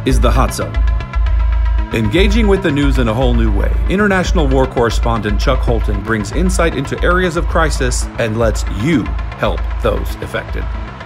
is the Hot Zone. Engaging with the news in a whole new way, international war correspondent Chuck Holton brings insight into areas of crisis and lets you help those affected.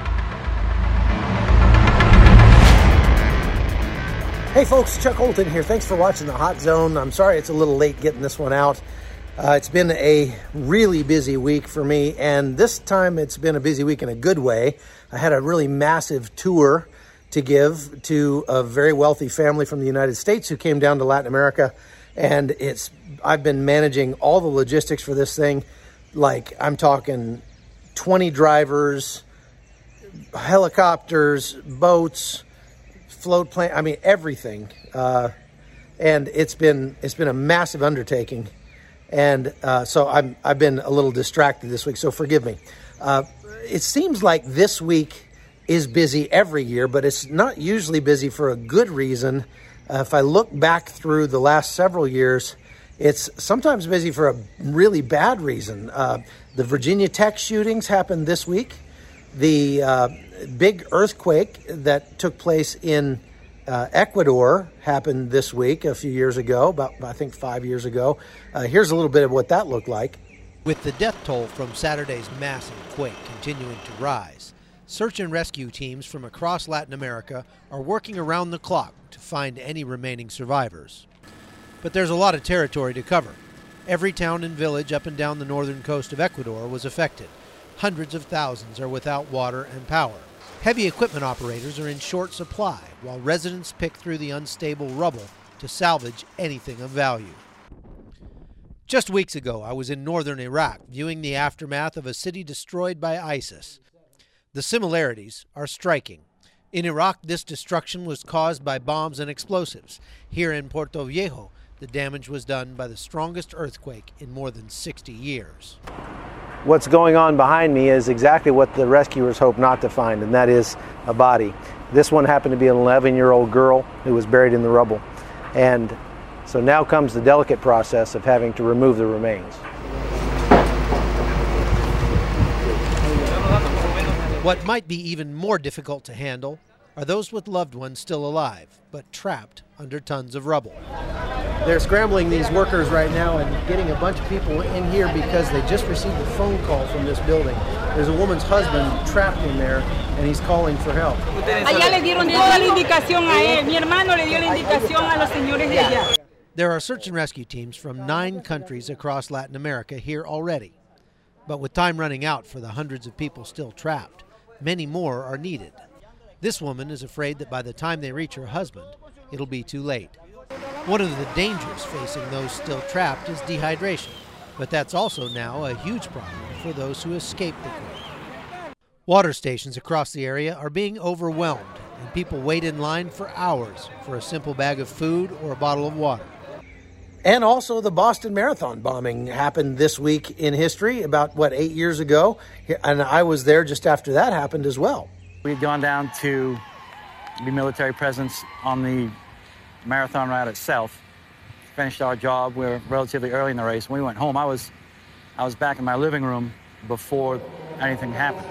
Hey folks, Chuck Holton here. Thanks for watching the Hot Zone. I'm sorry it's a little late getting this one out. It's been a really busy week for me, and this time it's been a busy week in a good way. I had a really massive tour to give to a very wealthy family from the United States who came down to Latin America, and I've been managing all the logistics for this thing. Like, I'm talking 20 drivers, helicopters, boats, float plane, I mean everything. And it's been a massive undertaking. And so I've been a little distracted this week, so forgive me. It seems like this week is busy every year, but it's not usually busy for a good reason. If I look back through the last several years, it's sometimes busy for a really bad reason. The Virginia Tech shootings happened this week. The big earthquake that took place in Ecuador happened this week a few years ago, about I think 5 years ago. Here's a little bit of what that looked like. With the death toll from Saturday's massive quake continuing to rise, search and rescue teams from across Latin America are working around the clock to find any remaining survivors. But there's a lot of territory to cover. Every town and village up and down the northern coast of Ecuador was affected. Hundreds of thousands are without water and power. Heavy equipment operators are in short supply, while residents pick through the unstable rubble to salvage anything of value. Just weeks ago, I was in northern Iraq viewing the aftermath of a city destroyed by ISIS. The similarities are striking. In Iraq, this destruction was caused by bombs and explosives. Here in Puerto Viejo, the damage was done by the strongest earthquake in more than 60 years. What's going on behind me is exactly what the rescuers hope not to find, and that is a body. This one happened to be an 11-year-old girl who was buried in the rubble. And so now comes the delicate process of having to remove the remains. What might be even more difficult to handle are those with loved ones still alive, but trapped under tons of rubble. They're scrambling these workers right now and getting a bunch of people in here because they just received a phone call from this building. There's a woman's husband trapped in there, and he's calling for help. There are search and rescue teams from 9 countries across Latin America here already. But with time running out for the hundreds of people still trapped, many more are needed. This woman is afraid that by the time they reach her husband, it'll be too late. One of the dangers facing those still trapped is dehydration, but that's also now a huge problem for those who escaped the quake. Water stations across the area are being overwhelmed, and people wait in line for hours for a simple bag of food or a bottle of water. And also the Boston Marathon bombing happened this week in history, about, 8 years ago? And I was there just after that happened as well. We had gone down to the military presence on the marathon route itself, finished our job. We were relatively early in the race. When we went home, I was back in my living room before anything happened.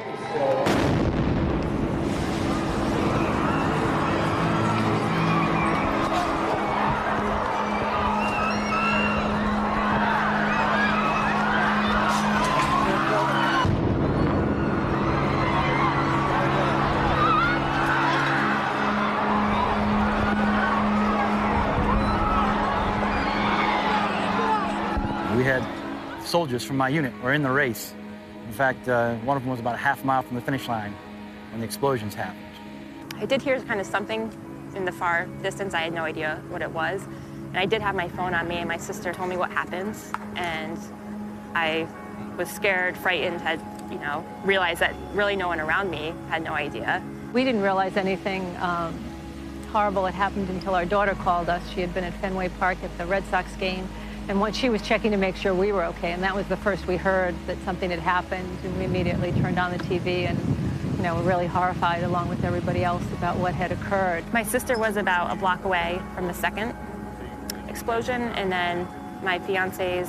We had soldiers from my unit were in the race. In fact, one of them was about a half mile from the finish line when the explosions happened. I did hear kind of something in the far distance. I had no idea what it was. And I did have my phone on me, and my sister told me what happened. And I was scared, frightened, had, realized that really no one around me had no idea. We didn't realize anything horrible had happened until our daughter called us. She had been at Fenway Park at the Red Sox game. And once she was checking to make sure we were okay, and that was the first we heard that something had happened, and we immediately turned on the TV and, were really horrified along with everybody else about what had occurred. My sister was about a block away from the second explosion, and then my fiance's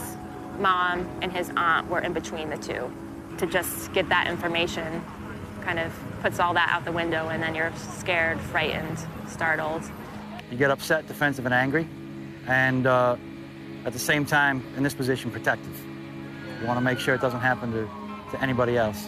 mom and his aunt were in between the two to just get that information kind of puts all that out the window, and then you're scared, frightened, startled. You get upset, defensive, and angry, and at the same time, in this position, protective. You want to make sure it doesn't happen to anybody else.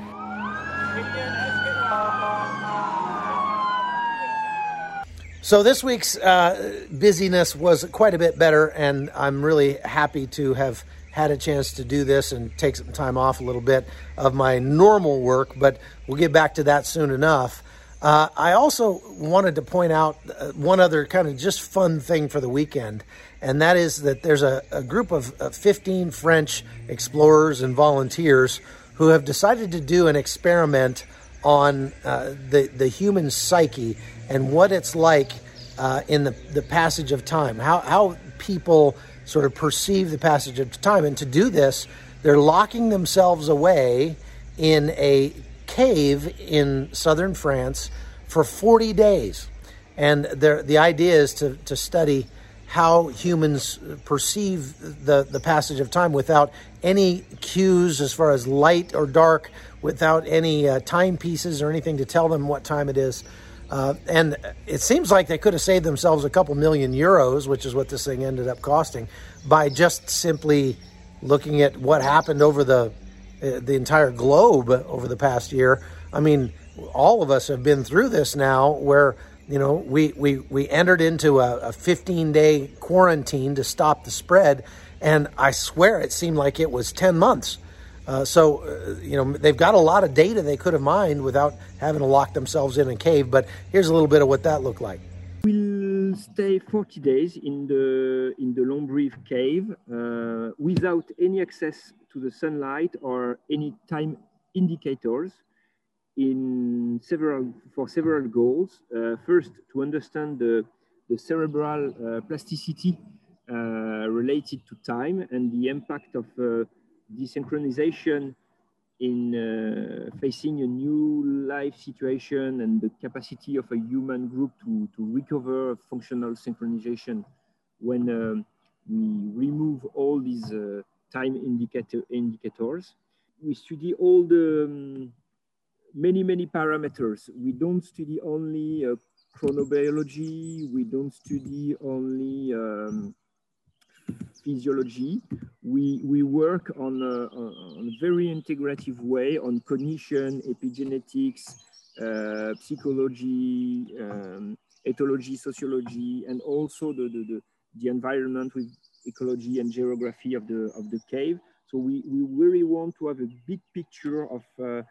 So this week's busyness was quite a bit better, and I'm really happy to have had a chance to do this and take some time off a little bit of my normal work, but we'll get back to that soon enough. I also wanted to point out one other kind of just fun thing for the weekend, and that is that there's a group of 15 French explorers and volunteers who have decided to do an experiment on the human psyche and what it's like in the passage of time, how people sort of perceive the passage of time. And to do this, they're locking themselves away in a cave in southern France for 40 days. And the idea is to study how humans perceive the passage of time without any cues as far as light or dark, without any timepieces or anything to tell them what time it is. And it seems like they could have saved themselves a couple million euros, which is what this thing ended up costing, by just simply looking at what happened over the entire globe over the past year. I mean, all of us have been through this now, where we entered into a 15-day quarantine to stop the spread, and I swear it seemed like it was 10 months. They've got a lot of data they could have mined without having to lock themselves in a cave. But here's a little bit of what that looked like. We'll stay 40 days in the Lombrive cave without any access to the sunlight or any time indicators for several goals. First, to understand the cerebral plasticity related to time and the impact of desynchronization in facing a new life situation, and the capacity of a human group to recover functional synchronization when we remove all these time indicators. We study all the many parameters. We don't study only chronobiology, we don't study only physiology. We work on a very integrative way on cognition, epigenetics, psychology, ethology, sociology, and also the environment with ecology and geography of the cave. So we really want to have a big picture of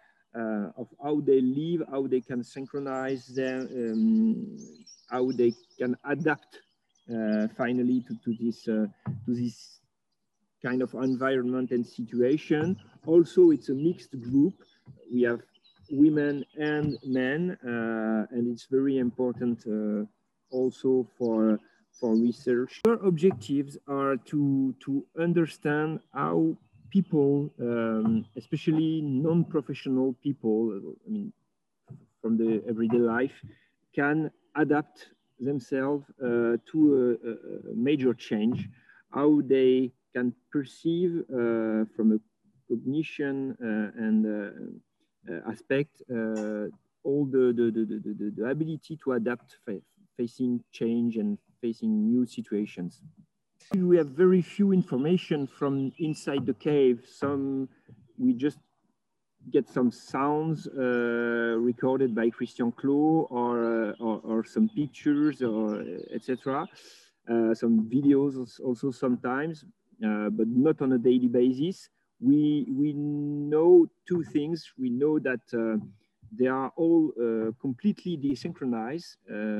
how they live, how they can synchronize them, how they can adapt finally to this kind of environment and situation. Also, it's a mixed group. We have women and men, and it's very important also for research. Our objectives are to understand how people, especially non-professional people, I mean, from the everyday life, can adapt themselves to a major change, how they can perceive from a cognition and aspect all the ability to adapt facing change and facing new situations. We have very few information from inside the cave. We just get some sounds recorded by Christian Clot, or some pictures, or etc. Some videos also sometimes, but not on a daily basis. We know two things. We know that they are all completely desynchronized,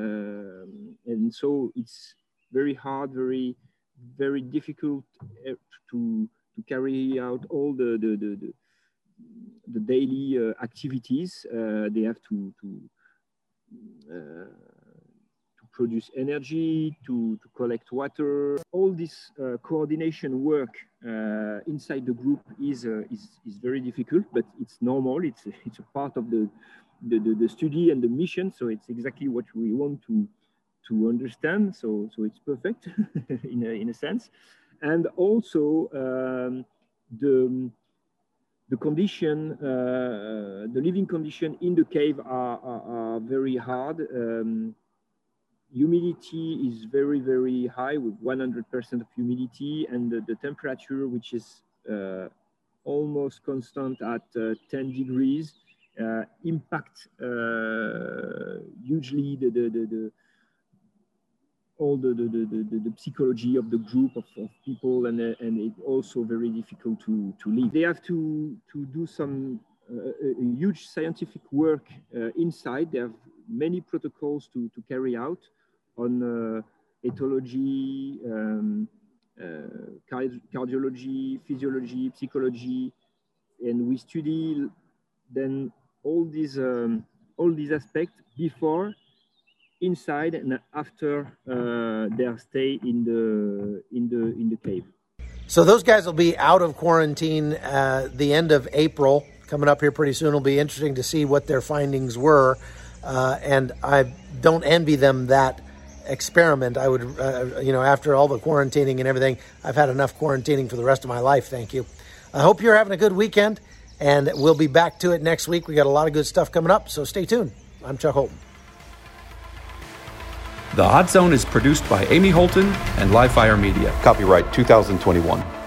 and so it's very hard, very difficult to carry out all the daily activities. They have to produce energy, to collect water. All this coordination work inside the group is very difficult, but it's normal. It's a part of the study and the mission. So it's exactly what we want to understand. So it's perfect in a sense. And also The condition, the living condition in the cave are very hard. Humidity is very, very high with 100% of humidity, and the temperature, which is almost constant at 10 degrees, impact hugely the psychology of the group of people, and it's also very difficult to live. They have to do some huge scientific work inside. They have many protocols to carry out on ethology, cardiology, physiology, psychology, and we study then all these aspects before, inside, and after their stay in the cave. So those guys will be out of quarantine the end of April, coming up here pretty soon. It'll be interesting to see what their findings were, and I don't envy them that experiment. I would, after all the quarantining and everything, I've had enough quarantining for the rest of my life. Thank you. I hope you're having a good weekend, and we'll be back to it next week. We got a lot of good stuff coming up, so stay tuned. I'm Chuck Holton. The Hot Zone is produced by Amy Holton and Livefire Media. Copyright 2021.